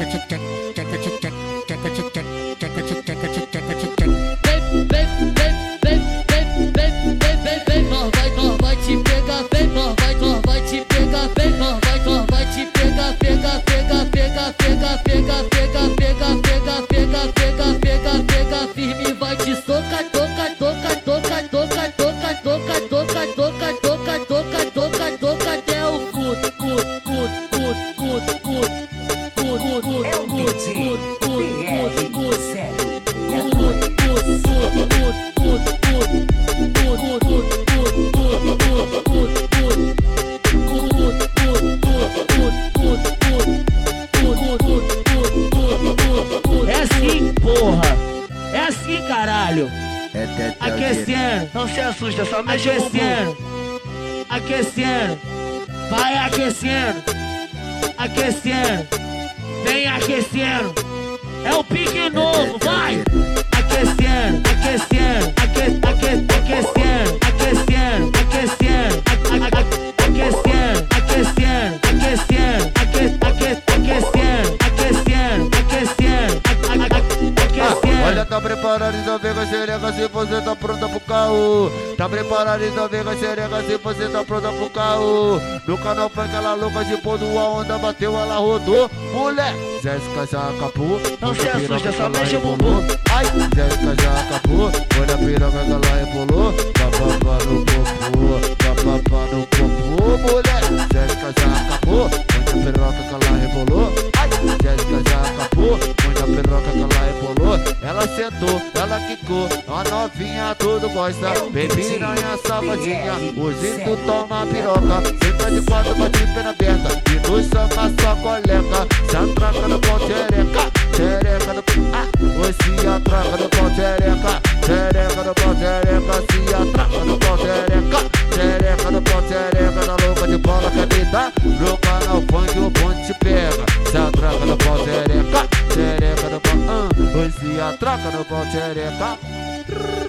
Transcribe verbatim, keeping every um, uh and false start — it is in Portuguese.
Caralho, aquecendo, não se assusta, só mexe o aquecendo, aquecendo, vai aquecendo, aquecendo, vem aquecendo, é o pique novo, vai aquecendo, aquecendo, aque, aque, aquecendo, aquecendo, aquecendo, aquecendo, aquecendo, aquecendo, aquecendo, aquecendo, aquecendo, aquecendo. Olha, tá preparado, então vem com a xereca se você tá pronta pro caô. Tá preparado, então vem com a xereca se você tá pronta pro caô. No canal foi aquela louca de pôr a onda, bateu, ela rodou. Mulher, Jéssica já acabou. Não se assusta, só mexe o bumbum. Ai, Jéssica já acabou. Olha a piroca que ela rebolou. Papapá no popô, papapá no popô. Mulher, Jéssica já acabou. Olha a piroca que ela rebolou. Ai, Jéssica já acabou. Olha a piroca que ela rebolou. Ela sentou, ela quicou, a novinha tudo gosta. Bem piranha, safadinha, hoje tu toma piroca. Senta de quatro, bate pena aberta e no samba sua coleca. Se atraca no pau xereca, xereca no pau. Ah, oi, se atraca no pau xereca, xereca no pau xereca. Se atraca no pau xereca, xereca no pau xereca. Na louca de bola quer me dar, no canal funk o bonde te pega. Se atraca no pau xereca, xereca no pau. Ah, oi, se atraca no pau xereca.